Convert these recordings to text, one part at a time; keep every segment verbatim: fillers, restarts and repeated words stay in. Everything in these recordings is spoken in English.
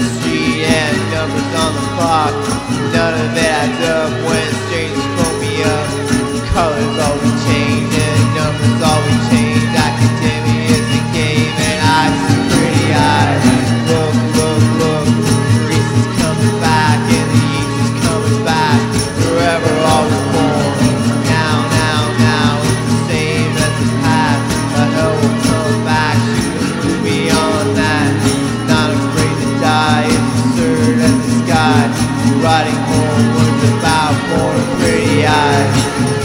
the street and numbers on the clock. None of it adds up when strangers phone me up. Colors always change and numbers always change. Academia is a game and I see pretty eyes. Look, look, look, Greece is coming back and the East is coming back. Forever always born. Now, now, now, it's the same as the past. The hell will come back, shoot a movie on that. Not afraid to die, it's absurd as the sky. Riding home was about more pretty eyes.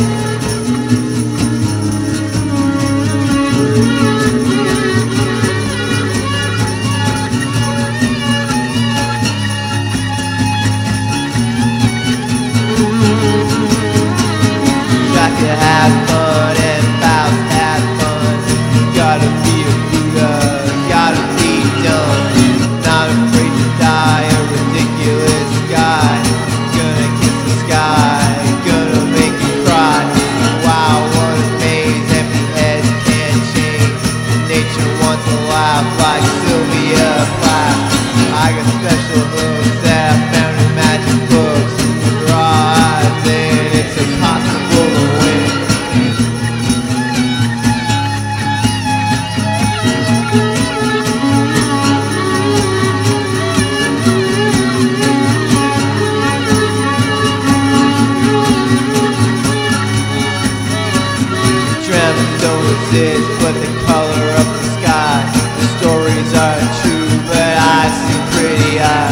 Got to have fun and about to have fun. Gotta be a Buddha, gotta be done. Not afraid to die, a ridiculous guy. Gonna kiss the sky, gonna make you cry. Wow, what a maze, empty heads can't change. Nature wants to laugh like Sylvia Plath. I got special hooks that I found in magic books. Draw eyes and it's impossible to win. Dreams don't exist, but the color of the sky. The stories are true, but I see pretty eyes.